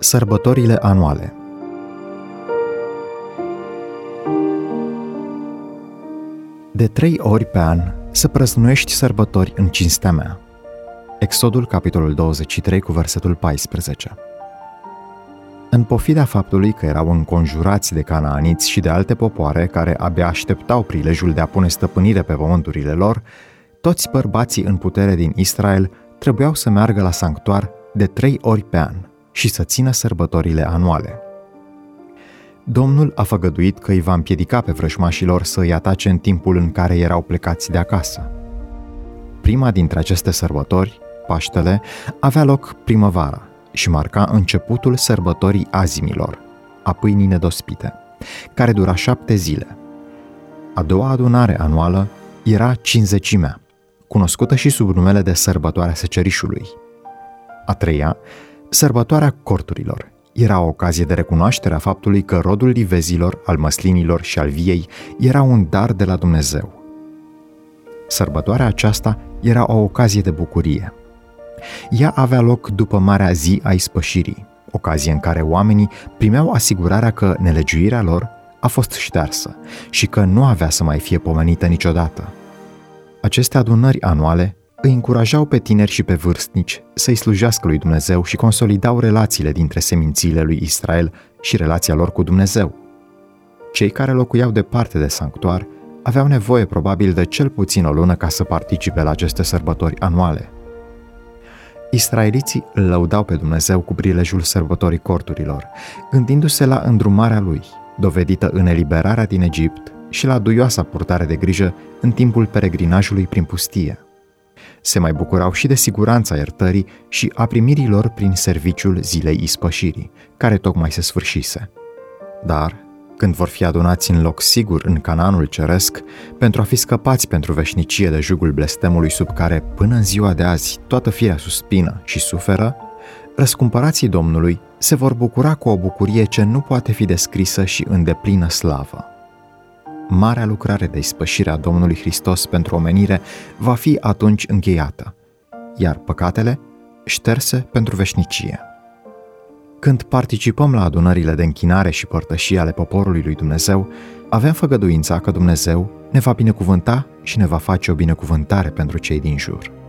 Sărbătorile anuale. De 3 ori pe an să prăznuiești sărbători în cinstea mea. Exodul, capitolul 23, cu versetul 14. În pofida faptului că erau înconjurați de canaaniți și de alte popoare care abia așteptau prilejul de a pune stăpânire pe pământurile lor, toți bărbații în putere din Israel trebuiau să meargă la sanctuar de 3 ori pe an și să țină sărbătorile anuale. Domnul a făgăduit că îi va împiedica pe vrăjmașilor să îi atace în timpul în care erau plecați de acasă. Prima dintre aceste sărbători, Paștele, avea loc primăvara și marca începutul sărbătorii azimilor, a pâinii nedospite, care dura 7 zile. A doua adunare anuală era Cincizecimea, cunoscută și sub numele de Sărbătoarea Secerișului. A treia, Sărbătoarea Corturilor, era o ocazie de recunoaștere a faptului că rodul livezilor, al măslinilor și al viei era un dar de la Dumnezeu. Sărbătoarea aceasta era o ocazie de bucurie. Ea avea loc după Marea Zi a Ispășirii, ocazie în care oamenii primeau asigurarea că nelegiuirea lor a fost ștearsă și că nu avea să mai fie pomenită niciodată. Aceste adunări anuale îi încurajau pe tineri și pe vârstnici să-i slujească lui Dumnezeu și consolidau relațiile dintre semințiile lui Israel și relația lor cu Dumnezeu. Cei care locuiau departe de sanctuar aveau nevoie probabil de cel puțin o lună ca să participe la aceste sărbători anuale. Israeliții îl lăudau pe Dumnezeu cu prilejul sărbătorii corturilor, gândindu-se la îndrumarea lui, dovedită în eliberarea din Egipt, și la duioasa purtare de grijă în timpul peregrinajului prin pustie. Se mai bucurau și de siguranța iertării și a primirii lor prin serviciul zilei ispășirii, care tocmai se sfârșise. Dar, când vor fi adunați în loc sigur în Canaanul ceresc, pentru a fi scăpați pentru veșnicie de jugul blestemului sub care, până în ziua de azi, toată firea suspină și suferă, răscumpărații Domnului se vor bucura cu o bucurie ce nu poate fi descrisă și în deplină slavă. Marea lucrare de ispășire a Domnului Hristos pentru omenire va fi atunci încheiată, iar păcatele șterse pentru veșnicie. Când participăm la adunările de închinare și părtășie ale poporului lui Dumnezeu, avem făgăduința că Dumnezeu ne va binecuvânta și ne va face o binecuvântare pentru cei din jur.